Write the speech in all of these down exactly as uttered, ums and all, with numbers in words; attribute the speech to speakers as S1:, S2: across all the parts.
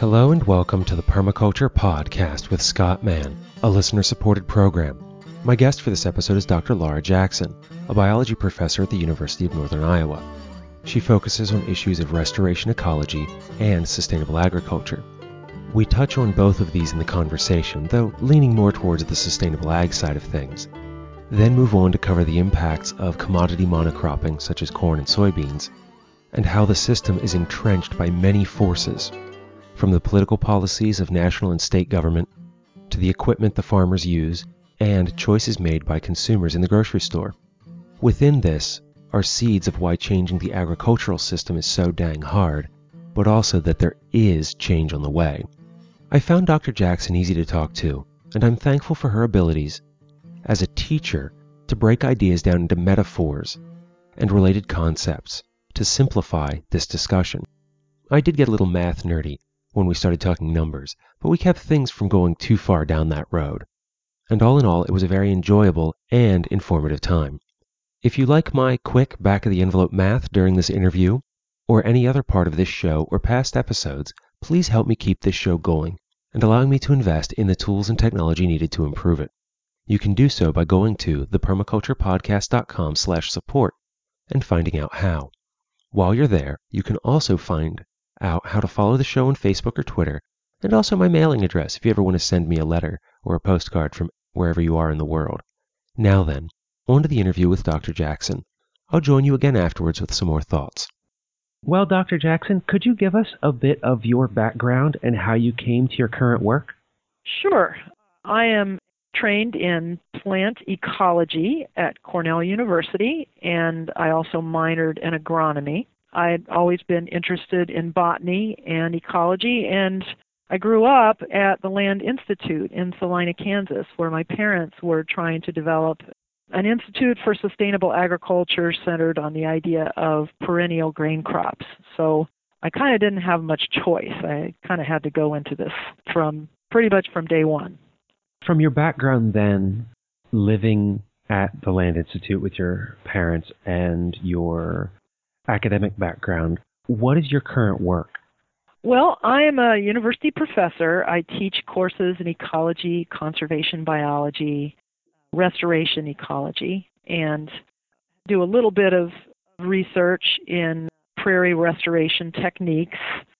S1: Hello and welcome to the Permaculture Podcast with Scott Mann, a listener-supported program. My guest for this episode is Doctor Laura Jackson, a biology professor at the University of Northern Iowa. She focuses on issues of restoration ecology and sustainable agriculture. We touch on both of these in the conversation, though leaning more towards the sustainable ag side of things. Then move on to cover the impacts of commodity monocropping such as corn and soybeans, and how the system is entrenched by many forces, from the political policies of national and state government to the equipment the farmers use and choices made by consumers in the grocery store. Within this are seeds of why changing the agricultural system is so dang hard, but also that there is change on the way. I found Doctor Jackson easy to talk to, and I'm thankful for her abilities as a teacher to break ideas down into metaphors and related concepts to simplify this discussion. I did get a little math nerdy when we started talking numbers, but we kept things from going too far down that road. And all in all, it was a very enjoyable and informative time. If you like my quick back-of-the-envelope math during this interview, or any other part of this show or past episodes, please help me keep this show going and allowing me to invest in the tools and technology needed to improve it. You can do so by going to thepermaculturepodcast.com slash support and finding out how. While you're there, you can also find out how to follow the show on Facebook or Twitter, and also my mailing address if you ever want to send me a letter or a postcard from wherever you are in the world. Now then, on to the interview with Doctor Jackson. I'll join you again afterwards with some more thoughts. Well, Doctor Jackson, could you give us a bit of your background and how you came to your current work?
S2: Sure. I am trained in plant ecology at Cornell University, and I also minored in agronomy. I had always been interested in botany and ecology, and I grew up at the Land Institute in Salina, Kansas, where my parents were trying to develop an institute for sustainable agriculture centered on the idea of perennial grain crops. So I kind of didn't have much choice. I kind of had to go into this from pretty much from day one.
S1: From your background then, living at the Land Institute with your parents and your academic background, what is your current work?
S2: Well, I am a university professor. I teach courses in ecology, conservation biology, restoration ecology, and do a little bit of research in prairie restoration techniques,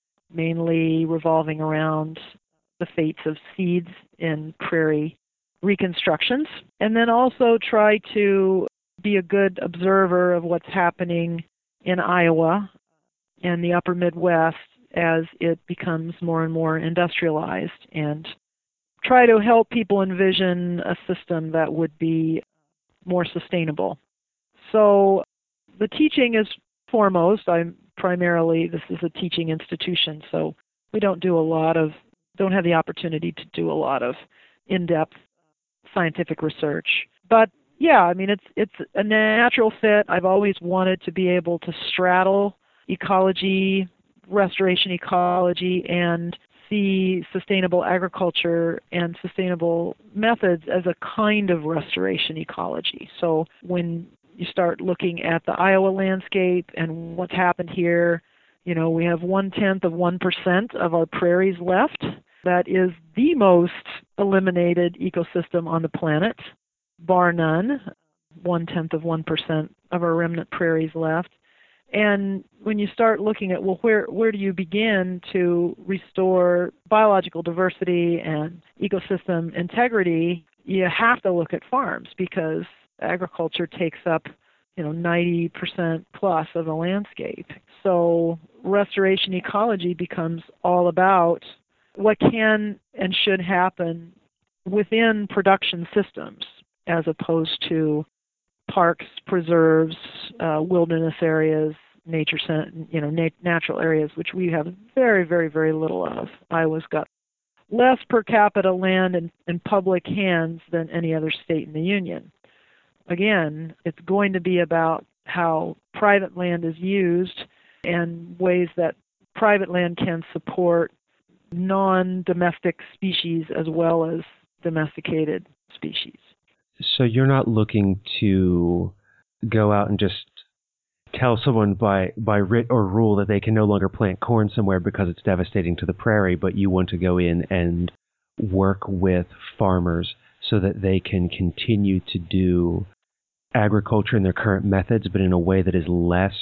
S2: mainly revolving around the fates of seeds in prairie reconstructions, and then also try to be a good observer of what's happening in Iowa and the upper Midwest as it becomes more and more industrialized, and try to help people envision a system that would be more sustainable. So the teaching is foremost. I'm primarily, this is a teaching institution, so we don't do a lot of, don't have the opportunity to do a lot of in-depth scientific research. But yeah, I mean, it's it's a natural fit. I've always wanted to be able to straddle ecology, restoration ecology, and see sustainable agriculture and sustainable methods as a kind of restoration ecology. So when you start looking at the Iowa landscape and what's happened here, you know, we have one-tenth of one percent of our prairies left. That is the most eliminated ecosystem on the planet, bar none. One-tenth of one percent of our remnant prairies left. And when you start looking at, well, where where do you begin to restore biological diversity and ecosystem integrity, you have to look at farms, because agriculture takes up, you know, ninety percent plus of the landscape. So restoration ecology becomes all about what can and should happen within production systems as opposed to parks, preserves, uh, wilderness areas, nature, you know, nat- natural areas, which we have very, very, very little of. Iowa's got less per capita land in, in public hands than any other state in the union. Again, it's going to be about how private land is used and ways that private land can support non-domestic species as well as domesticated species.
S1: So you're not looking to go out and just tell someone by, by writ or rule that they can no longer plant corn somewhere because it's devastating to the prairie, but you want to go in and work with farmers so that they can continue to do agriculture in their current methods, but in a way that is less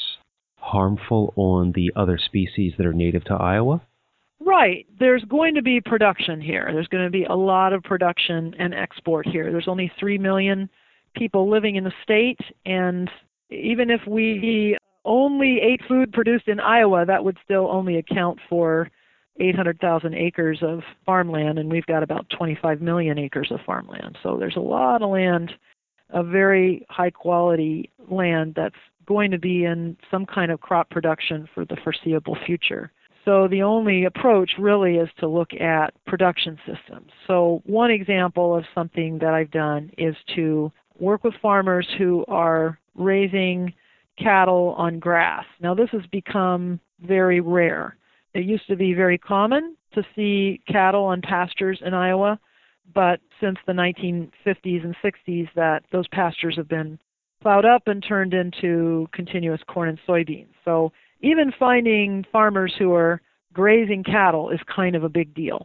S1: harmful on the other species that are native to Iowa?
S2: Right. There's going to be production here. There's going to be a lot of production and export here. There's only three million people living in the state, and even if we only ate food produced in Iowa, that would still only account for eight hundred thousand acres of farmland, and we've got about twenty-five million acres of farmland. So there's a lot of land, a very high-quality land that's going to be in some kind of crop production for the foreseeable future. So the only approach really is to look at production systems. So one example of something that I've done is to work with farmers who are raising cattle on grass. Now this has become very rare. It used to be very common to see cattle on pastures in Iowa, but since the nineteen fifties and sixties that those pastures have been plowed up and turned into continuous corn and soybeans. So even finding farmers who are grazing cattle is kind of a big deal.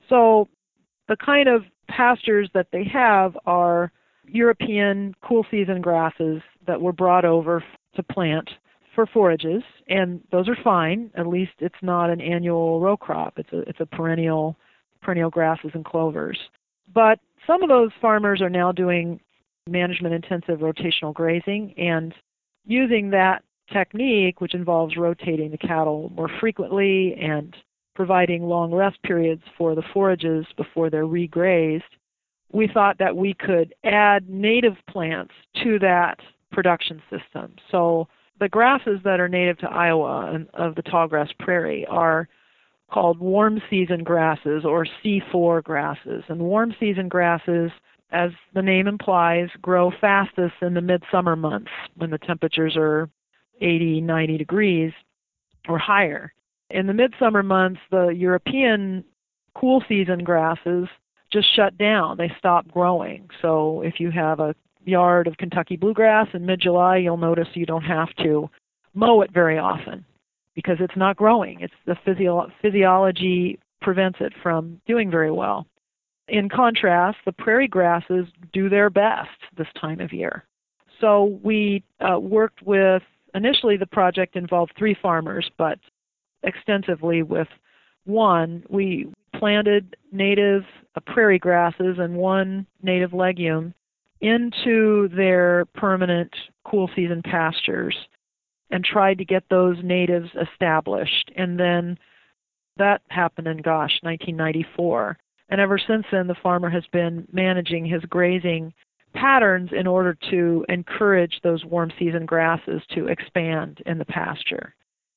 S2: So the kind of pastures that they have are European cool season grasses that were brought over to plant for forages, and those are fine. At least it's not an annual row crop. It's a it's a perennial perennial grasses and clovers. But some of those farmers are now doing management-intensive rotational grazing, and using that technique, which involves rotating the cattle more frequently and providing long rest periods for the forages before they're regrazed, we thought that we could add native plants to that production system. So the grasses that are native to Iowa and of the tallgrass prairie are called warm season grasses or C four grasses. And warm season grasses, as the name implies, grow fastest in the midsummer months when the temperatures are eighty, ninety degrees or higher. In the midsummer months, the European cool season grasses just shut down. They stop growing. So if you have a yard of Kentucky bluegrass in mid-July, you'll notice you don't have to mow it very often because it's not growing. It's the physio- physiology prevents it from doing very well. In contrast, the prairie grasses do their best this time of year. So we uh, worked with, initially the project involved three farmers, but extensively with one. We planted native uh, prairie grasses and one native legume into their permanent cool season pastures and tried to get those natives established. And then that happened in, gosh, nineteen ninety-four. And ever since then, the farmer has been managing his grazing patterns in order to encourage those warm season grasses to expand in the pasture.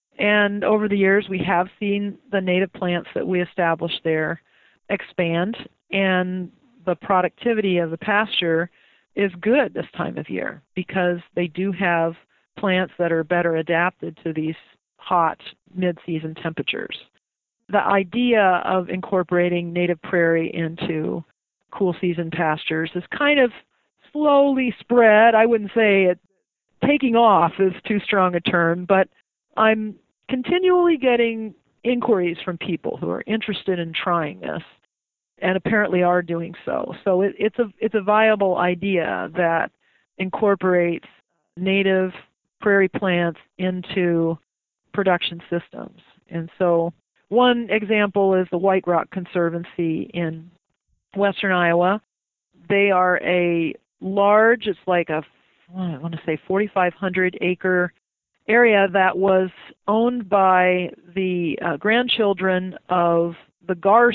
S2: And over the years, we have seen the native plants that we established there expand, and the productivity of the pasture is good this time of year because they do have plants that are better adapted to these hot mid-season temperatures. The idea of incorporating native prairie into cool season pastures is kind of slowly spread. I wouldn't say it taking off is too strong a term, but I'm continually getting inquiries from people who are interested in trying this and apparently are doing so. So it, it's a it's a viable idea that incorporates native prairie plants into production systems. And so one example is the White Rock Conservancy in western Iowa. They are a large, it's like a, I want to say forty-five hundred acre area that was owned by the uh, grandchildren of the Garst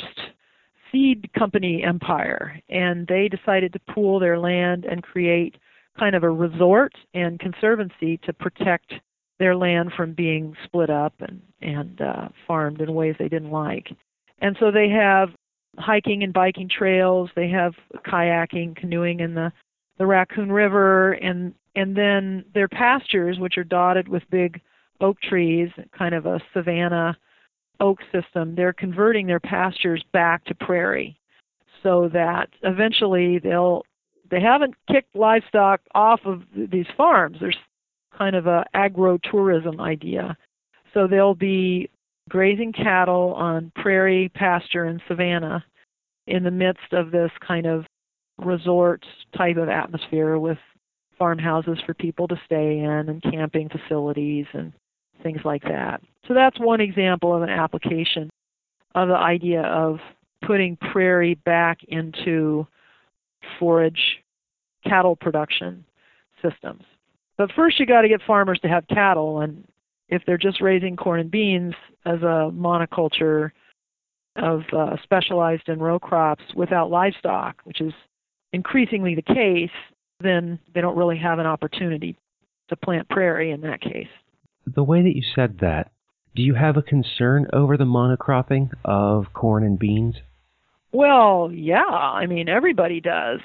S2: Seed Company empire. And they decided to pool their land and create kind of a resort and conservancy to protect their land from being split up and, and uh, farmed in ways they didn't like. And so they have hiking and biking trails, they have kayaking, canoeing in the, the Raccoon River, and, and then their pastures, which are dotted with big oak trees, kind of a savanna oak system, they're converting their pastures back to prairie so that eventually they'll, they haven't kicked livestock off of these farms. There's kind of a agro-tourism idea. So they'll be grazing cattle on prairie, pasture, and savanna in the midst of this kind of resort type of atmosphere with farmhouses for people to stay in and camping facilities and things like that. So that's one example of an application of the idea of putting prairie back into forage cattle production systems. But first you got to get farmers to have cattle, and if they're just raising corn and beans as a monoculture of uh, specialized in row crops without livestock, which is increasingly the case, then they don't really have an opportunity to plant prairie in that case.
S1: The way that you said that, do you have a concern over the monocropping of corn and beans?
S2: Well, yeah, I mean, everybody does.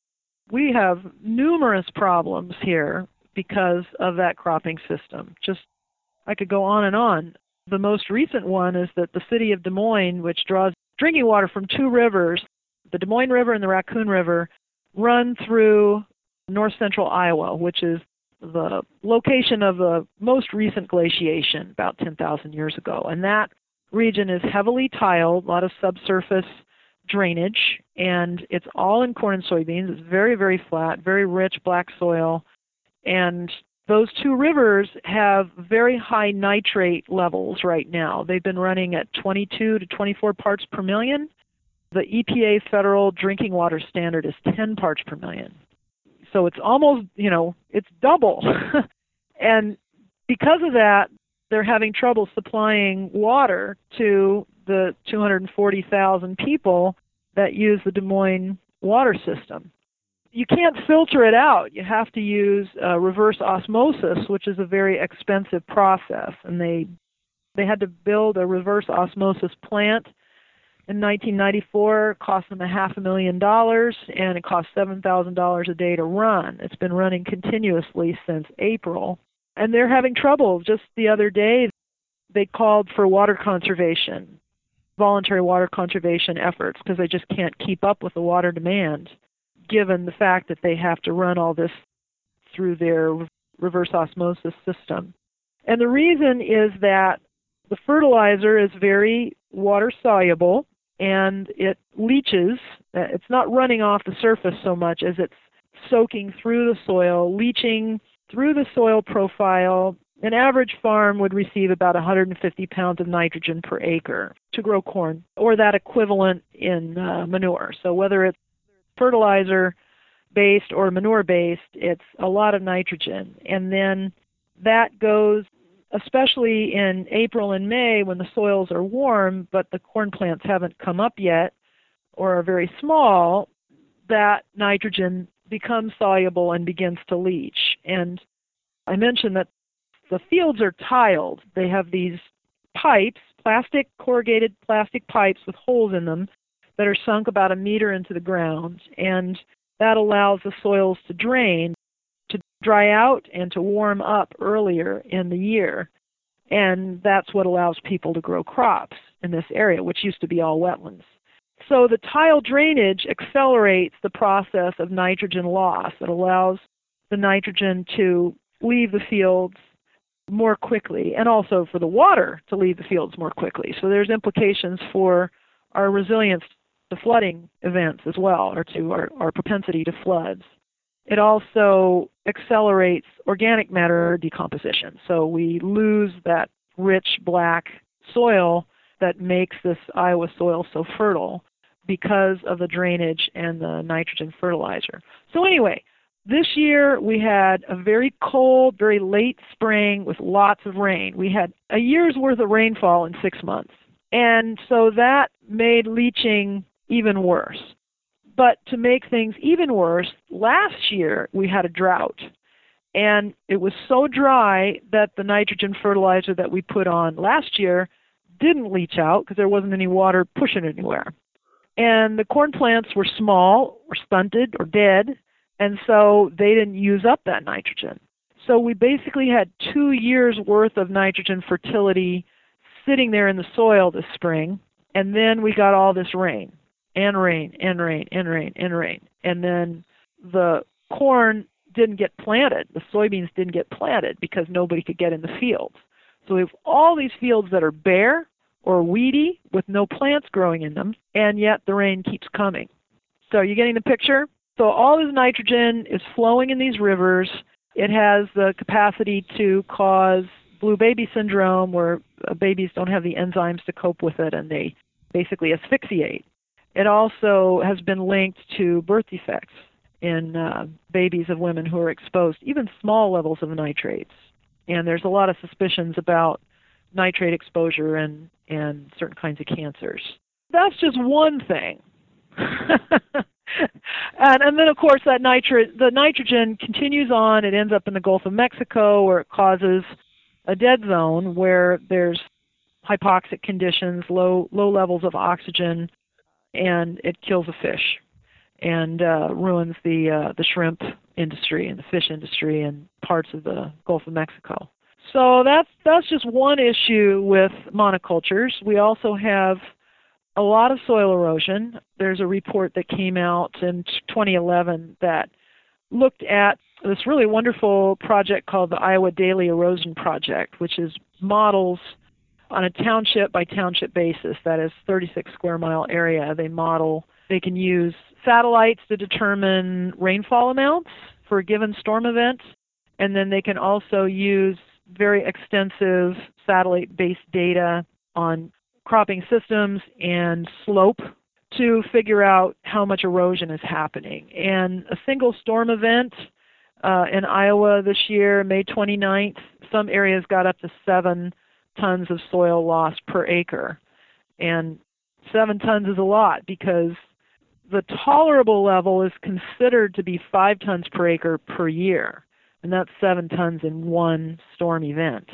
S2: We have numerous problems here because of that cropping system. Just, I could go on and on. The most recent one is that the city of Des Moines, which draws drinking water from two rivers, the Des Moines River and the Raccoon River, run through north central Iowa, which is the location of the most recent glaciation about ten thousand years ago. And that region is heavily tiled, a lot of subsurface drainage, and it's all in corn and soybeans. It's very, very flat, very rich black soil. And those two rivers have very high nitrate levels right now. They've been running at twenty-two to twenty-four parts per million. The E P A federal drinking water standard is ten parts per million. So it's almost, you know, it's double. And because of that, they're having trouble supplying water to the two hundred forty thousand people that use the Des Moines water system. You can't filter it out. You have to use uh, reverse osmosis, which is a very expensive process. And they they had to build a reverse osmosis plant in nineteen ninety-four. It cost them a half a million dollars, and it cost seven thousand dollars a day to run. It's been running continuously since April. And they're having trouble. Just the other day, they called for water conservation, voluntary water conservation efforts, because they just can't keep up with the water demand, given the fact that they have to run all this through their reverse osmosis system. And the reason is that the fertilizer is very water soluble, and it leaches. It's not running off the surface so much as it's soaking through the soil, leaching through the soil profile. An average farm would receive about one hundred fifty pounds of nitrogen per acre to grow corn, or that equivalent in uh, manure. So whether it's fertilizer-based or manure-based, it's a lot of nitrogen. And then that goes, especially in April and May when the soils are warm, but the corn plants haven't come up yet or are very small, that nitrogen becomes soluble and begins to leach. And I mentioned that the fields are tiled. They have these pipes, plastic, corrugated plastic pipes with holes in them that are sunk about a meter into the ground, and that allows the soils to drain, to dry out, and to warm up earlier in the year. And that's what allows people to grow crops in this area, which used to be all wetlands. So the tile drainage accelerates the process of nitrogen loss. It allows the nitrogen to leave the fields more quickly, and also for the water to leave the fields more quickly. So there's implications for our resilience to flooding events as well, or to our, our propensity to floods. It also accelerates organic matter decomposition. So we lose that rich black soil that makes this Iowa soil so fertile because of the drainage and the nitrogen fertilizer. So anyway, this year we had a very cold, very late spring with lots of rain. We had a year's worth of rainfall in six months. And so that made leaching even worse. But to make things even worse, last year we had a drought. And it was so dry that the nitrogen fertilizer that we put on last year didn't leach out because there wasn't any water pushing it anywhere. And the corn plants were small or stunted or dead, and so they didn't use up that nitrogen. So we basically had two years' worth of nitrogen fertility sitting there in the soil this spring, and then we got all this rain, and rain, and rain, and rain, and rain. And then the corn didn't get planted. The soybeans didn't get planted because nobody could get in the fields. So we have all these fields that are bare or weedy with no plants growing in them, and yet the rain keeps coming. So are you getting the picture? So all this nitrogen is flowing in these rivers. It has the capacity to cause blue baby syndrome, where babies don't have the enzymes to cope with it and they basically asphyxiate. It also has been linked to birth defects in uh, babies of women who are exposed, even small levels of nitrates. And there's a lot of suspicions about nitrate exposure and, and certain kinds of cancers. That's just one thing. and, and then, of course, that nitri- the nitrogen continues on. It ends up in the Gulf of Mexico, where it causes a dead zone where there's hypoxic conditions, low low levels of oxygen, and it kills a fish and uh, ruins the uh, the shrimp industry and the fish industry and parts of the Gulf of Mexico. So that's that's just one issue with monocultures. We also have a lot of soil erosion. There's a report that came out in twenty eleven that looked at this really wonderful project called the Iowa Daily Erosion Project, which is models on a township by township basis, that is thirty-six square mile area. They model, they can use satellites to determine rainfall amounts for a given storm event, and then they can also use very extensive satellite-based data on cropping systems and slope to figure out how much erosion is happening. And a single storm event uh, in Iowa this year, May twenty-ninth, some areas got up to seven tons of soil loss per acre. And seven tons is a lot because the tolerable level is considered to be five tons per acre per year. And that's seven tons in one storm event.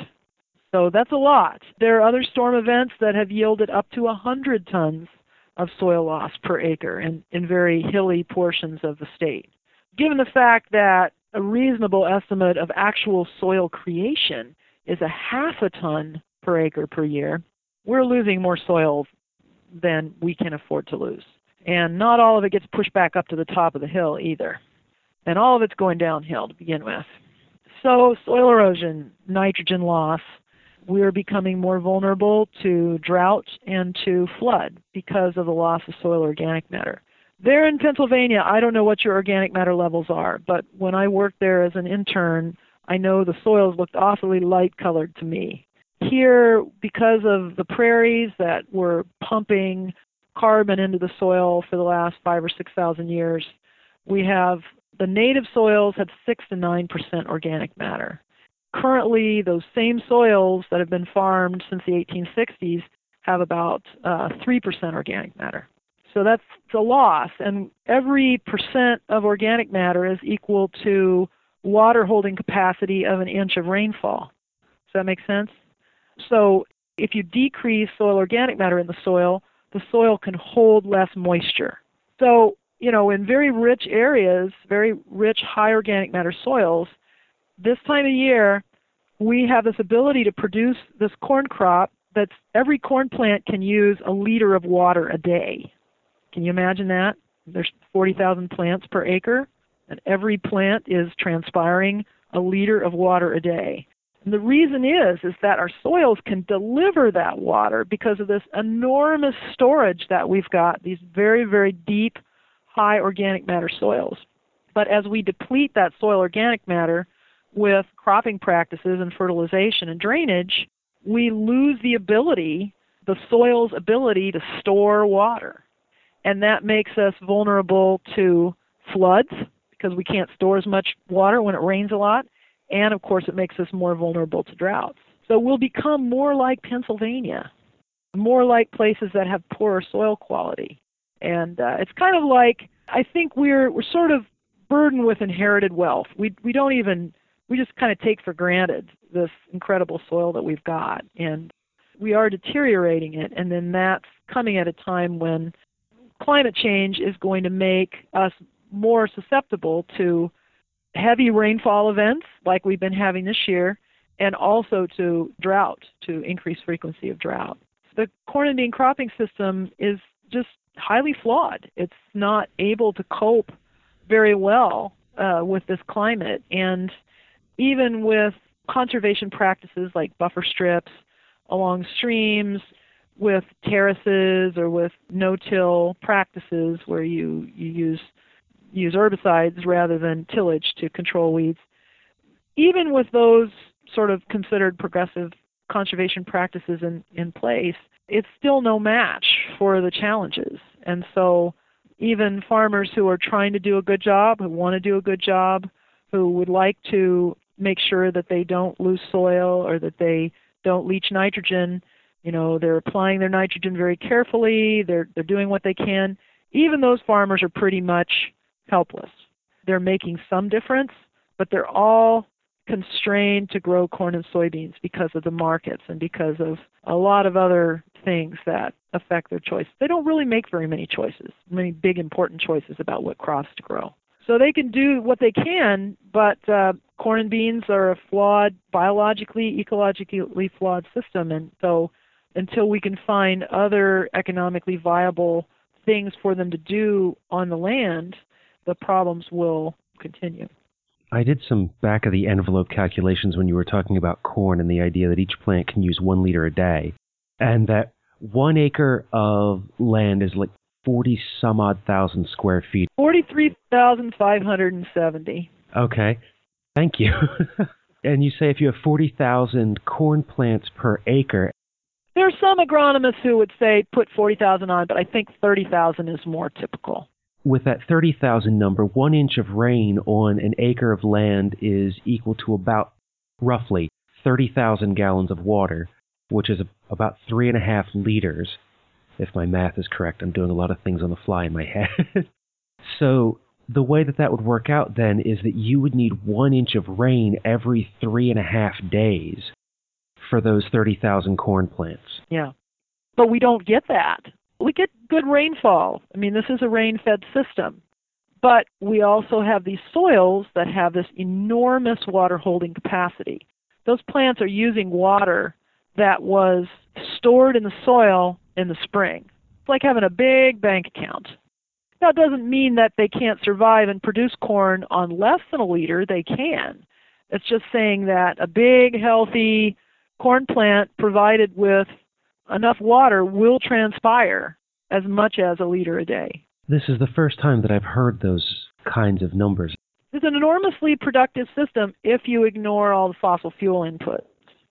S2: So that's a lot. There are other storm events that have yielded up to one hundred tons of soil loss per acre in, in very hilly portions of the state. Given the fact that a reasonable estimate of actual soil creation is a half a ton per acre per year, we're losing more soil than we can afford to lose. And not all of it gets pushed back up to the top of the hill either. And all of it's going downhill to begin with. So soil erosion, nitrogen loss, we're becoming more vulnerable to drought and to flood because of the loss of soil organic matter. There in Pennsylvania, I don't know what your organic matter levels are, but when I worked there as an intern, I know the soils looked awfully light-colored to me. Here, because of the prairies that were pumping carbon into the soil for the last five or six thousand years, we have the native soils had six to nine percent organic matter. Currently, those same soils that have been farmed since the eighteen sixties have about uh, three percent organic matter. So that's a loss, and every percent of organic matter is equal to water holding capacity of an inch of rainfall. Does that make sense? So if you decrease soil organic matter in the soil, the soil can hold less moisture. So, you know, in very rich areas, very rich high organic matter soils, this time of year, we have this ability to produce this corn crop that's every corn plant can use a liter of water a day. Can you imagine that? There's forty thousand plants per acre, and every plant is transpiring a liter of water a day. And the reason is, is that our soils can deliver that water because of this enormous storage that we've got, these very, very deep, high organic matter soils. But as we deplete that soil organic matter with cropping practices and fertilization and drainage, we lose the ability, the soil's ability to store water. And that makes us vulnerable to floods because we can't store as much water when it rains a lot. And, of course, it makes us more vulnerable to droughts. So we'll become more like Pennsylvania, more like places that have poorer soil quality. And uh, it's kind of like, I think we're we're sort of burdened with inherited wealth. We we don't even, we just kind of take for granted this incredible soil that we've got. And we are deteriorating it, and then that's coming at a time when climate change is going to make us more susceptible to heavy rainfall events like we've been having this year, and also to drought, to increased frequency of drought. The corn and bean cropping system is just highly flawed. It's not able to cope very well uh, with this climate. And even with conservation practices like buffer strips along streams, with terraces or with no-till practices where you, you use, use herbicides rather than tillage to control weeds, even with those sort of considered progressive conservation practices in, in place, it's still no match for the challenges. And so even farmers who are trying to do a good job, who want to do a good job, who would like to make sure that they don't lose soil or that they don't leach nitrogen, you know, they're applying their nitrogen very carefully, they're, they're doing what they can. Even those farmers are pretty much helpless. They're making some difference, but they're all constrained to grow corn and soybeans because of the markets and because of a lot of other things that affect their choice. They don't really make very many choices, many big important choices about what crops to grow. So they can do what they can, but uh, corn and beans are a flawed, biologically, ecologically flawed system, and so until we can find other economically viable things for them to do on the land, the problems will continue.
S1: I did some back-of-the-envelope calculations when you were talking about corn and the idea that each plant can use one liter a day, and that one acre of land is like forty-some-odd thousand square feet.
S2: forty-three thousand five hundred seventy.
S1: Okay, thank you. And you say if you have forty thousand corn plants per acre.
S2: There are some agronomists who would say put forty thousand on, but I think thirty thousand is more typical.
S1: With that thirty thousand number, one inch of rain on an acre of land is equal to about, roughly, thirty thousand gallons of water, which is about three and a half liters, if my math is correct. I'm doing a lot of things on the fly in my head. So the way that that would work out then is that you would need one inch of rain every three and a half days for those thirty thousand corn plants.
S2: Yeah, but we don't get that. We get good rainfall. I mean, this is a rain-fed system. But we also have these soils that have this enormous water-holding capacity. Those plants are using water that was stored in the soil in the spring. It's like having a big bank account. Now, it doesn't mean that they can't survive and produce corn on less than a liter. They can. It's just saying that a big, healthy corn plant provided with enough water will transpire as much as a liter a day.
S1: This is the first time that I've heard those kinds of numbers.
S2: It's an enormously productive system if you ignore all the fossil fuel input.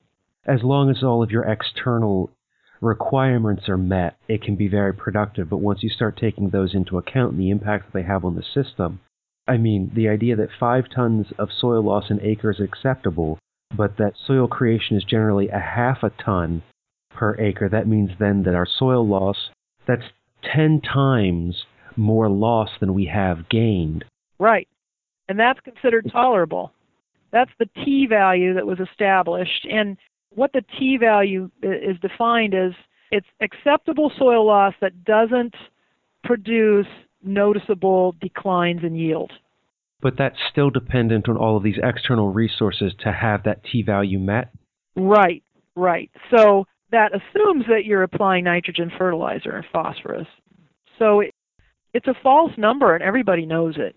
S1: As long as all of your external requirements are met, it can be very productive. But once you start taking those into account and the impact that they have on the system, I mean, the idea that five tons of soil loss an acre is acceptable, but that soil creation is generally a half a ton per acre, that means then that our soil loss, that's ten times more loss than we have gained.
S2: Right. And that's considered tolerable. That's the T value that was established. And what the T value is defined as, it's acceptable soil loss that doesn't produce noticeable declines in yield.
S1: But that's still dependent on all of these external resources to have that T value met?
S2: Right, right. So that assumes that you're applying nitrogen fertilizer and phosphorus. So it, it's a false number, and everybody knows it.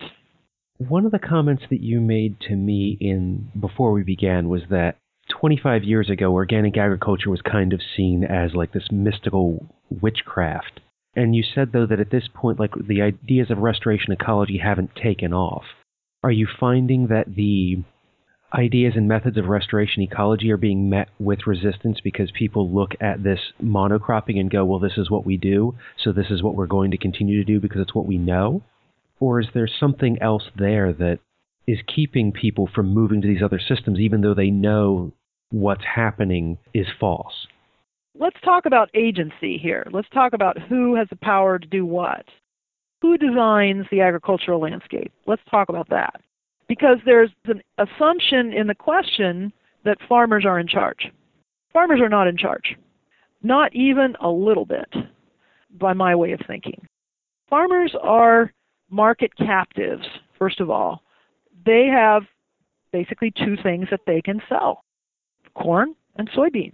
S1: One of the comments that you made to me in before we began was that twenty-five years ago, organic agriculture was kind of seen as like this mystical witchcraft. And you said, though, that at this point, like the ideas of restoration ecology haven't taken off. Are you finding that the ideas and methods of restoration ecology are being met with resistance because people look at this monocropping and go, well, this is what we do, so this is what we're going to continue to do because it's what we know? Or is there something else there that is keeping people from moving to these other systems even though they know what's happening is false?
S2: Let's talk about agency here. Let's talk about who has the power to do what. Who designs the agricultural landscape? Let's talk about that. Because there's an assumption in the question that farmers are in charge. Farmers are not in charge. Not even a little bit, by my way of thinking. Farmers are market captives, first of all. They have basically two things that they can sell: corn and soybeans.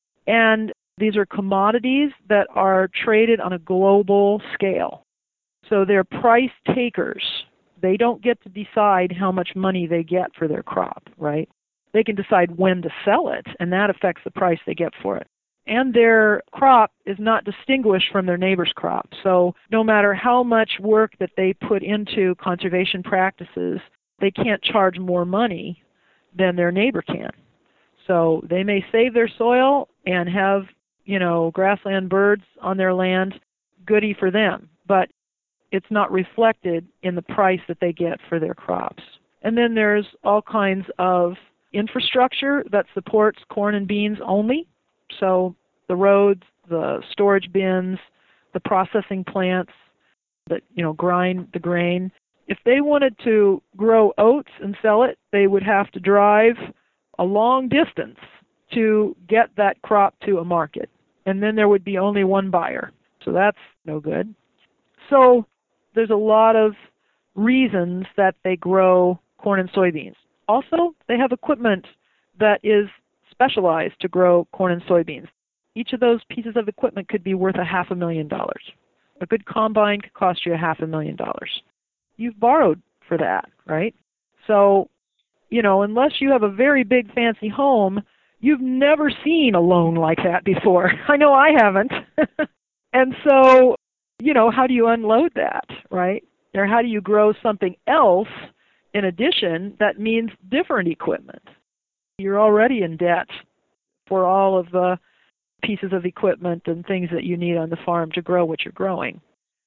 S2: And these are commodities that are traded on a global scale. So they're price takers. they don't get to decide how much money they get for their crop, right? They can decide when to sell it, and that affects the price they get for it. And their crop is not distinguished from their neighbor's crop. So no matter how much work that they put into conservation practices, they can't charge more money than their neighbor can. So they may save their soil and have, you know, grassland birds on their land, goody for them. But it's not reflected in the price that they get for their crops. And then there's all kinds of infrastructure that supports corn and beans only. So the roads, the storage bins, the processing plants that, you know, grind the grain. If they wanted to grow oats and sell it, they would have to drive a long distance to get that crop to a market. And then there would be only one buyer. So that's no good. So there's a lot of reasons that they grow corn and soybeans. Also, they have equipment that is specialized to grow corn and soybeans. Each of those pieces of equipment could be worth a half a million dollars. A good combine could cost you a half a million dollars. You've borrowed for that, right? So, you know, unless you have a very big fancy home, you've never seen a loan like that before. I know I haven't. And so, you know, how do you unload that, right? Or how do you grow something else in addition that means different equipment? You're already in debt for all of the pieces of equipment and things that you need on the farm to grow what you're growing.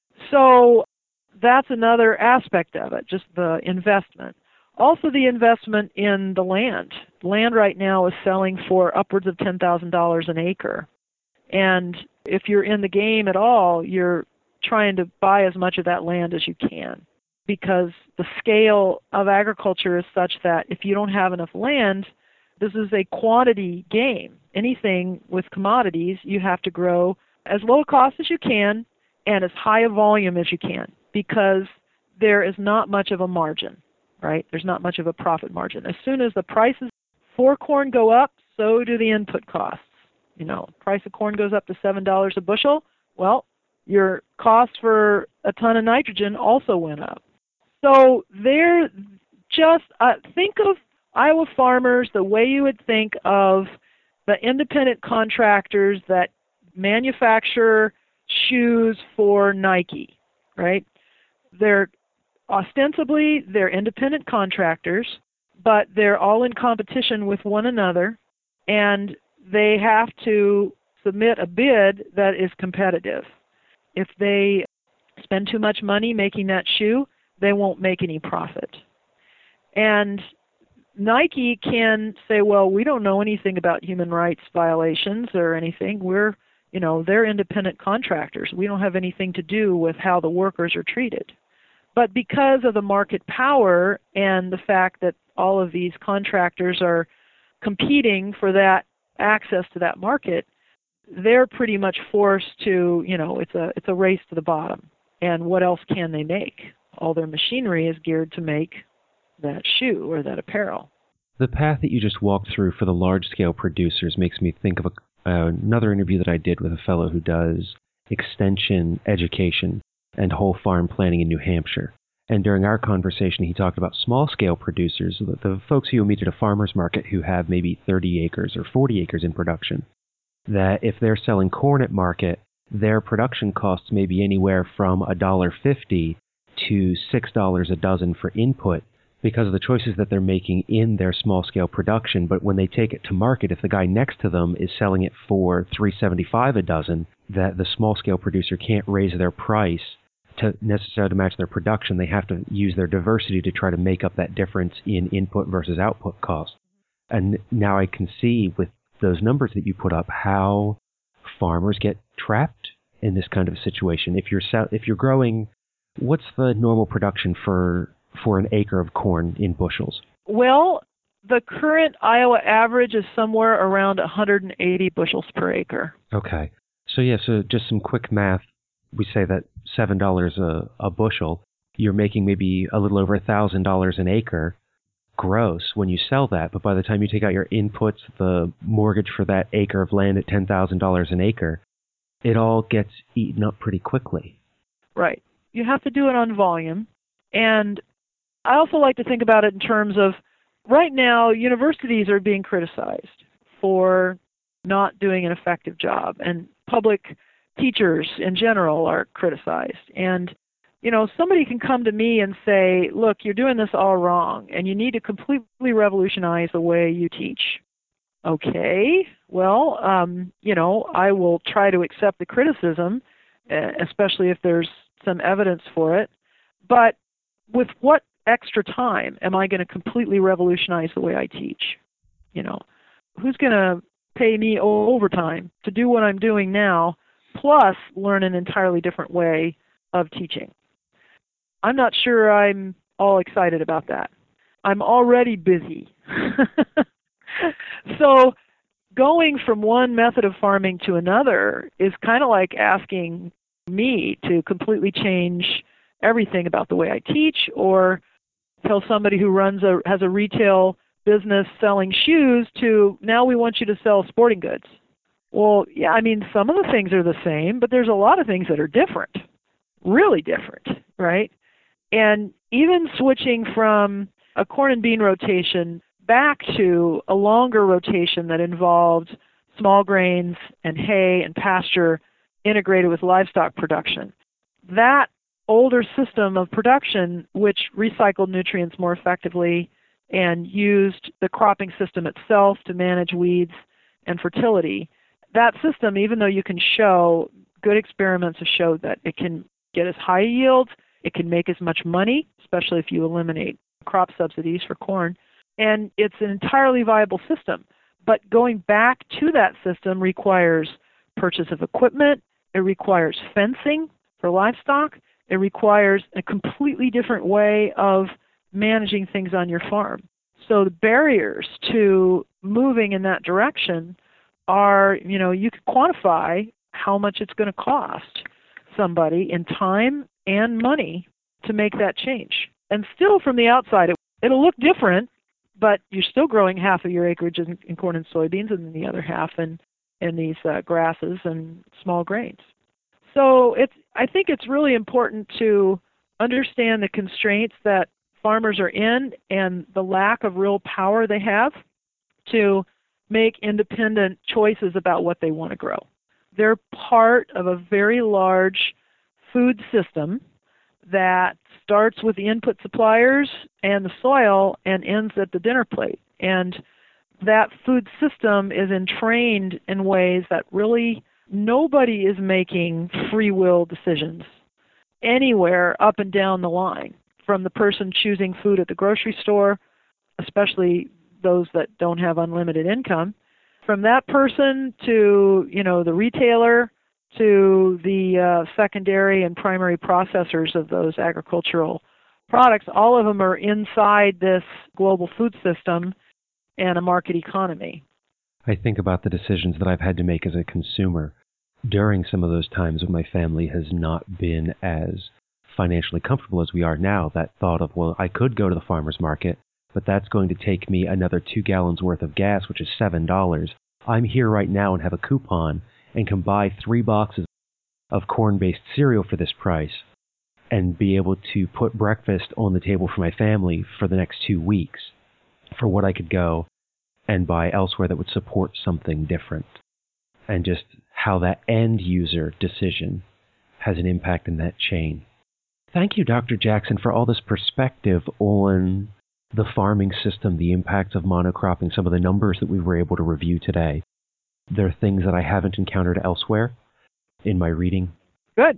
S2: So that's another aspect of it, just the investment. Also the investment in the land. Land right now is selling for upwards of ten thousand dollars an acre. And if you're in the game at all, you're trying to buy as much of that land as you can, because the scale of agriculture is such that if you don't have enough land, this is a quantity game. Anything with commodities, you have to grow as low cost as you can and as high a volume as you can, because there is not much of a margin, right? There's not much of a profit margin. As soon as the prices for corn go up, so do the input costs. You know, price of corn goes up to seven dollars a bushel, well, your cost for a ton of nitrogen also went up. So they're just, uh, think of Iowa farmers the way you would think of the independent contractors that manufacture shoes for Nike, right? They're ostensibly, they're independent contractors, but they're all in competition with one another, and they have to submit a bid that is competitive. If they spend too much money making that shoe, they won't make any profit. And Nike can say, well, we don't know anything about human rights violations or anything. We're, you know, they're independent contractors. We don't have anything to do with how the workers are treated. But because of the market power and the fact that all of these contractors are competing for that access to that market, they're pretty much forced to, you know, it's a it's a race to the bottom. And what else can they make? All their machinery is geared to make that shoe or that apparel.
S1: The path that you just walked through for the large-scale producers makes me think of a, uh, another interview that I did with a fellow who does extension education and whole farm planning in New Hampshire. And during our conversation, he talked about small-scale producers, the, the folks who you meet at a farmer's market who have maybe thirty acres or forty acres in production, that if they're selling corn at market, their production costs may be anywhere from one dollar fifty to six dollars a dozen for input because of the choices that they're making in their small-scale production. But when they take it to market, if the guy next to them is selling it for three dollars and seventy-five cents a dozen, that the small-scale producer can't raise their price to necessarily to match their production. They have to use their diversity to try to make up that difference in input versus output cost. And now I can see with those numbers that you put up how farmers get trapped in this kind of a situation. If you're if you're growing, what's the normal production for for an acre of corn in bushels?
S2: Well, the current Iowa average is somewhere around one hundred eighty bushels per acre.
S1: Okay. So yeah, so just some quick math. We say that seven dollars a, a bushel, you're making maybe a little over one thousand dollars an acre gross when you sell that. But by the time you take out your inputs, the mortgage for that acre of land at ten thousand dollars an acre, it all gets eaten up pretty quickly.
S2: Right. You have to do it on volume. And I also like to think about it in terms of right now universities are being criticized for not doing an effective job, and public teachers in general are criticized. And, you know, somebody can come to me and say, look, you're doing this all wrong, and you need to completely revolutionize the way you teach. Okay, well, um, you know, I will try to accept the criticism, especially if there's some evidence for it. But with what extra time am I going to completely revolutionize the way I teach? You know, who's going to pay me overtime to do what I'm doing now, plus learn an entirely different way of teaching? I'm not sure I'm all excited about that. I'm already busy. So going from one method of farming to another is kind of like asking me to completely change everything about the way I teach, or tell somebody who runs a has a retail business selling shoes to, now we want you to sell sporting goods. Well, yeah, I mean, some of the things are the same, but there's a lot of things that are different, really different, right? And even switching from a corn and bean rotation back to a longer rotation that involved small grains and hay and pasture integrated with livestock production. That older system of production, which recycled nutrients more effectively and used the cropping system itself to manage weeds and fertility, that system, even though you can show, good experiments have showed that it can get as high a yield, it can make as much money, especially if you eliminate crop subsidies for corn, and it's an entirely viable system. But going back to that system requires purchase of equipment, it requires fencing for livestock, it requires a completely different way of managing things on your farm. So the barriers to moving in that direction are, you know, you can quantify how much it's going to cost somebody in time and money to make that change. And still from the outside, it, it'll look different, but you're still growing half of your acreage in, in corn and soybeans, and then the other half in, in these uh, grasses and small grains. So it's, I think it's really important to understand the constraints that farmers are in and the lack of real power they have to make independent choices about what they want to grow. They're part of a very large food system that starts with the input suppliers and the soil and ends at the dinner plate. And that food system is entrained in ways that really nobody is making free will decisions anywhere up and down the line, from the person choosing food at the grocery store, especially those that don't have unlimited income, from that person to, you know, the retailer, to the uh, secondary and primary processors of those agricultural products. All of them are inside this global food system and a market economy.
S1: I think about the decisions that I've had to make as a consumer during some of those times when my family has not been as financially comfortable as we are now. That thought of, well, I could go to the farmer's market, but that's going to take me another two gallons worth of gas, which is seven dollars. I'm here right now and have a coupon and can buy three boxes of corn-based cereal for this price and be able to put breakfast on the table for my family for the next two weeks for what I could go and buy elsewhere that would support something different. And just how that end user decision has an impact in that chain. Thank you, Doctor Jackson, for all this perspective on the farming system, the impacts of monocropping, some of the numbers that we were able to review today. There are things that I haven't encountered elsewhere in my reading.
S2: Good.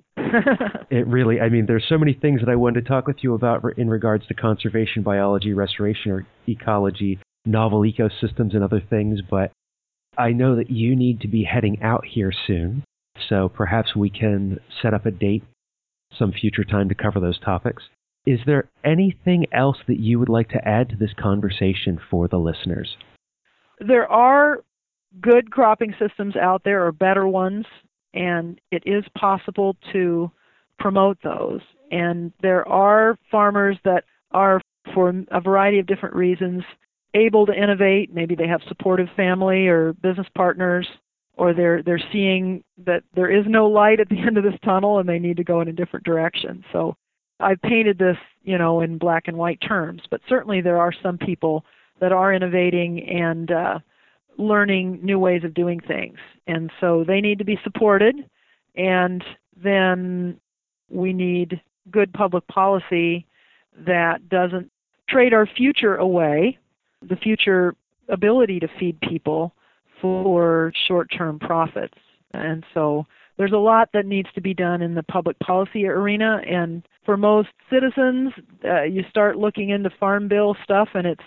S1: It really, I mean, there's so many things that I wanted to talk with you about in regards to conservation, biology, restoration, or ecology, novel ecosystems, and other things, but I know that you need to be heading out here soon, so perhaps we can set up a date some future time to cover those topics. Is there anything else that you would like to add to this conversation for the listeners?
S2: There are good cropping systems out there, or better ones, and it is possible to promote those. And there are farmers that are, for a variety of different reasons, able to innovate. Maybe they have supportive family or business partners, or they're they're seeing that there is no light at the end of this tunnel and they need to go in a different direction. So I've painted this you know, in black and white terms. But certainly there are some people that are innovating and uh, learning new ways of doing things. And so they need to be supported. And then we need good public policy that doesn't trade our future away, the future ability to feed people, for short-term profits. And so there's a lot that needs to be done in the public policy arena. And for most citizens, uh, you start looking into Farm Bill stuff, and it's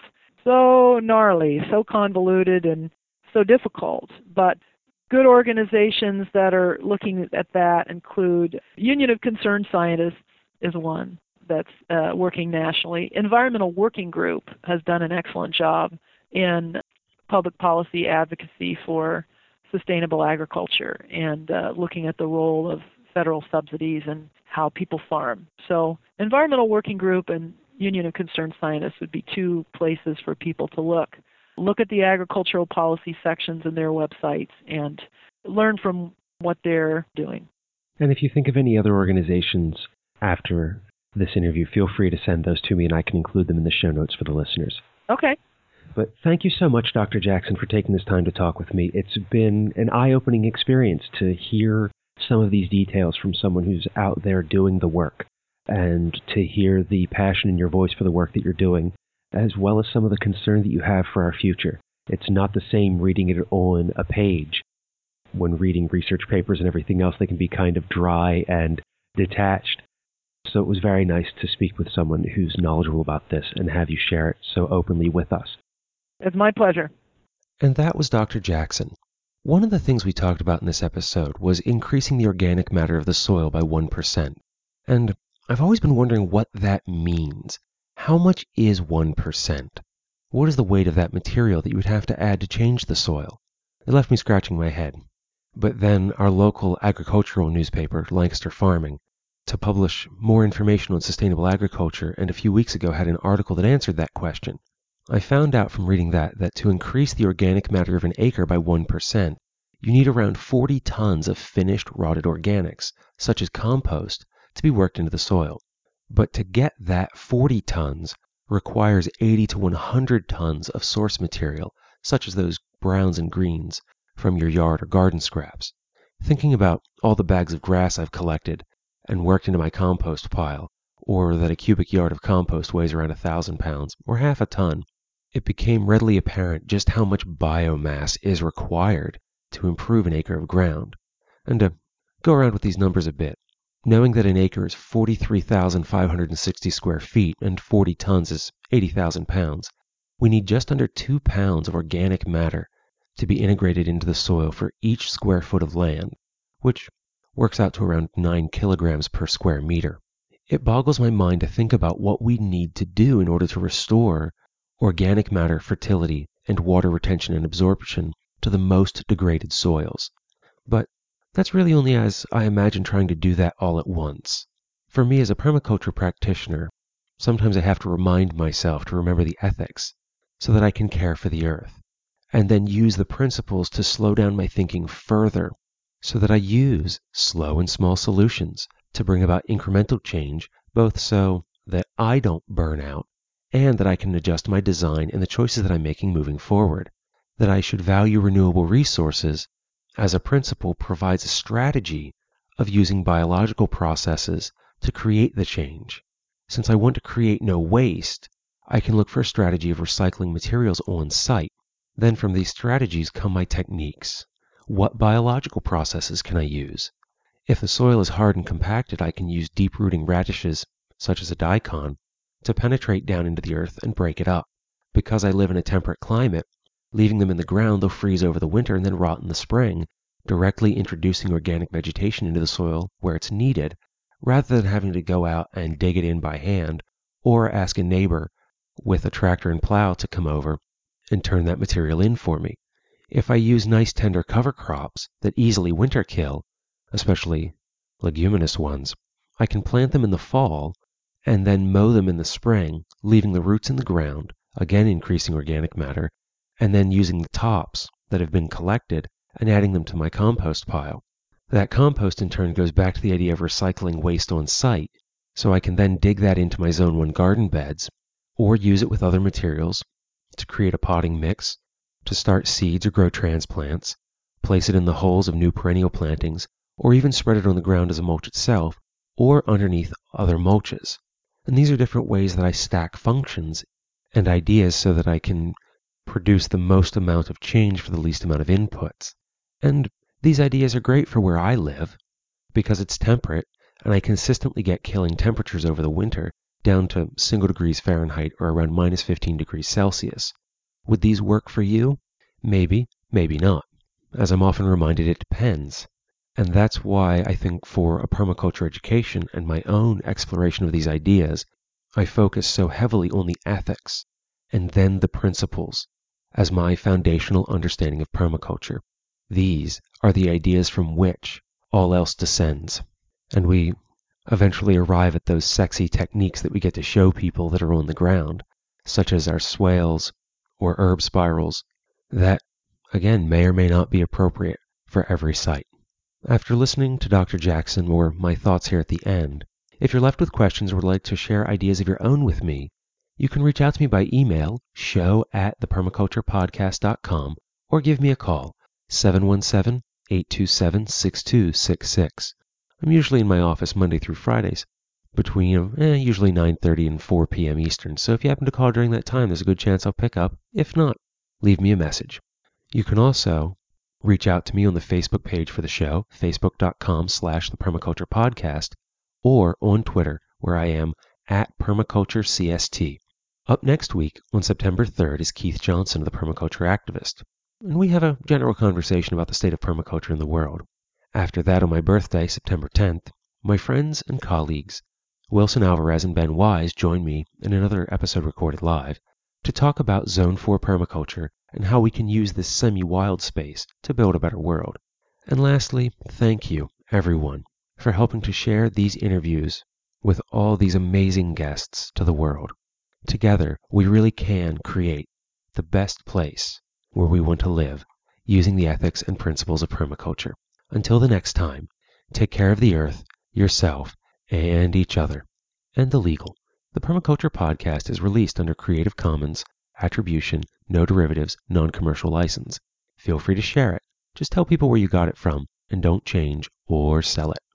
S2: so gnarly, so convoluted, and so difficult. But good organizations that are looking at that include Union of Concerned Scientists is one that's uh, working nationally. Environmental Working Group has done an excellent job in public policy advocacy for sustainable agriculture and uh, looking at the role of federal subsidies and how people farm. So Environmental Working Group and Union of Concerned Scientists would be two places for people to look. Look at the agricultural policy sections in their websites and learn from what they're doing.
S1: And if you think of any other organizations after this interview, feel free to send those to me and I can include them in the show notes for the listeners.
S2: Okay.
S1: But thank you so much, Doctor Jackson, for taking this time to talk with me. It's been an eye-opening experience to hear some of these details from someone who's out there doing the work, and to hear the passion in your voice for the work that you're doing, as well as some of the concern that you have for our future. It's not the same reading it on a page. When reading research papers and everything else, they can be kind of dry and detached. So it was very nice to speak with someone who's knowledgeable about this and have you share it so openly with us.
S2: It's my pleasure.
S1: And that was Doctor Jackson. One of the things we talked about in this episode was increasing the organic matter of the soil by one percent. And I've always been wondering what that means. How much is one percent? What is the weight of that material that you would have to add to change the soil? It left me scratching my head. But then our local agricultural newspaper, Lancaster Farming, to publish more information on sustainable agriculture, and a few weeks ago had an article that answered that question. I found out from reading that that to increase the organic matter of an acre by one percent, you need around forty tons of finished rotted organics, such as compost, to be worked into the soil. But to get that forty tons requires eighty to one hundred tons of source material, such as those browns and greens from your yard or garden scraps. Thinking about all the bags of grass I've collected and worked into my compost pile, or that a cubic yard of compost weighs around a thousand pounds, or half a ton, it became readily apparent just how much biomass is required to improve an acre of ground. And to go around with these numbers a bit, knowing that an acre is forty-three thousand five hundred sixty square feet and forty tons is eighty thousand pounds, we need just under two pounds of organic matter to be integrated into the soil for each square foot of land, which works out to around nine kilograms per square meter. It boggles my mind to think about what we need to do in order to restore organic matter fertility and water retention and absorption to the most degraded soils. But that's really only as I imagine trying to do that all at once. For me as a permaculture practitioner, sometimes I have to remind myself to remember the ethics so that I can care for the earth, and then use the principles to slow down my thinking further so that I use slow and small solutions to bring about incremental change, both so that I don't burn out and that I can adjust my design and the choices that I'm making moving forward. That I should value renewable resources as a principle provides a strategy of using biological processes to create the change. Since I want to create no waste, I can look for a strategy of recycling materials on site. Then from these strategies come my techniques. What biological processes can I use? If the soil is hard and compacted, I can use deep-rooting radishes, such as a daikon, to penetrate down into the earth and break it up. Because I live in a temperate climate, leaving them in the ground, they'll freeze over the winter and then rot in the spring, directly introducing organic vegetation into the soil where it's needed, rather than having to go out and dig it in by hand, or ask a neighbor with a tractor and plow to come over and turn that material in for me. If I use nice tender cover crops that easily winter kill, especially leguminous ones, I can plant them in the fall and then mow them in the spring, leaving the roots in the ground, again increasing organic matter, and then using the tops that have been collected and adding them to my compost pile. That compost in turn goes back to the idea of recycling waste on site, so I can then dig that into my Zone one garden beds or use it with other materials to create a potting mix, to start seeds or grow transplants, place it in the holes of new perennial plantings, or even spread it on the ground as a mulch itself or underneath other mulches. And these are different ways that I stack functions and ideas so that I can produce the most amount of change for the least amount of inputs. And these ideas are great for where I live because it's temperate and I consistently get killing temperatures over the winter down to single degrees Fahrenheit or around minus fifteen degrees Celsius. Would these work for you? Maybe, maybe not. As I'm often reminded, it depends. And that's why I think for a permaculture education and my own exploration of these ideas, I focus so heavily on the ethics and then the principles as my foundational understanding of permaculture. These are the ideas from which all else descends. And we eventually arrive at those sexy techniques that we get to show people that are on the ground, such as our swales or herb spirals, that, again, may or may not be appropriate for every site. After listening to Doctor Jackson or my thoughts here at the end, if you're left with questions or would like to share ideas of your own with me, you can reach out to me by email, show at the permaculture podcast dot com, or give me a call, seven one seven, eight two seven, six two six six. I'm usually in my office Monday through Fridays, between eh, usually nine thirty and four p.m. Eastern, so if you happen to call during that time, there's a good chance I'll pick up. If not, leave me a message. You can also reach out to me on the Facebook page for the show, facebook.com slash the permaculture podcast, or on Twitter, where I am at permaculturecst. Up next week, on September third, is Keith Johnson of the Permaculture Activist, and we have a general conversation about the state of permaculture in the world. After that, on my birthday, September tenth, my friends and colleagues, Wilson Alvarez and Ben Wise, join me in another episode recorded live to talk about Zone four permaculture and how we can use this semi-wild space to build a better world. And lastly, thank you, everyone, for helping to share these interviews with all these amazing guests to the world. Together, we really can create the best place where we want to live using the ethics and principles of permaculture. Until the next time, take care of the earth, yourself, and each other. And the legal. The Permaculture Podcast is released under Creative Commons, Attribution, No Derivatives, Non-Commercial License. Feel free to share it. Just tell people where you got it from, and don't change or sell it.